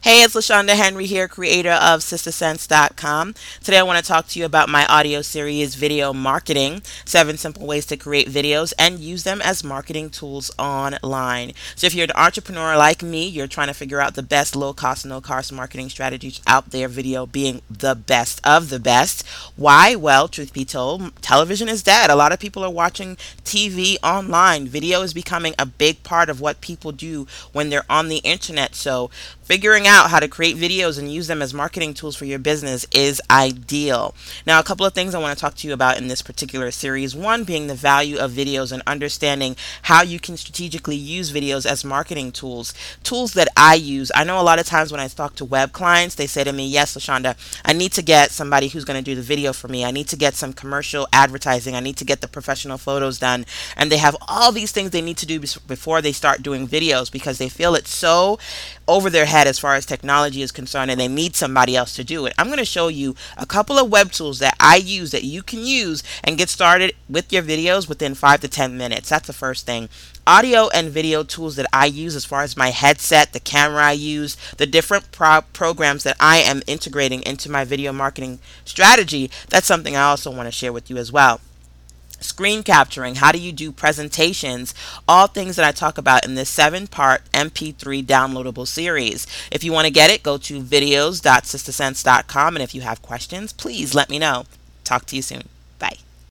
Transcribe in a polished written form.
Hey, it's LaShonda Henry here, creator of SisterSense.com. Today I want to talk to you about my audio series, Video Marketing, 7 Simple Ways to Create Videos and Use Them as Marketing Tools Online. So if you're an entrepreneur like me, you're trying to figure out the best low-cost, no-cost marketing strategies out there, video being the best of the best. Why? Well, truth be told, television is dead. A lot of people are watching TV online. Video is becoming a big part of what people do when they're on the internet. So figuring out how to create videos and use them as marketing tools for your business is ideal. Now, a couple of things I want to talk to you about in this particular series. One being the value of videos and understanding how you can strategically use videos as marketing tools. Tools that I use. I know a lot of times when I talk to web clients, they say to me, yes, LaShonda, I need to get somebody who's going to do the video for me. I need to get some commercial advertising. I need to get the professional photos done. And they have all these things they need to do before they start doing videos because they feel it's so over their head as far as technology is concerned and they need somebody else to do it. I'm going to show you a couple of web tools that I use that you can use and get started with your videos within 5 to 10 minutes. That's the first thing. Audio and video tools that I use as far as my headset, the camera I use, the different programs that I am integrating into my video marketing strategy. That's something I also want to share with you as well. Screen capturing, how do you do presentations, all things that I talk about in this 7-part MP3 downloadable series. If you want to get it, go to videos.sistersense.com, and if you have questions, please let me know. Talk to you soon.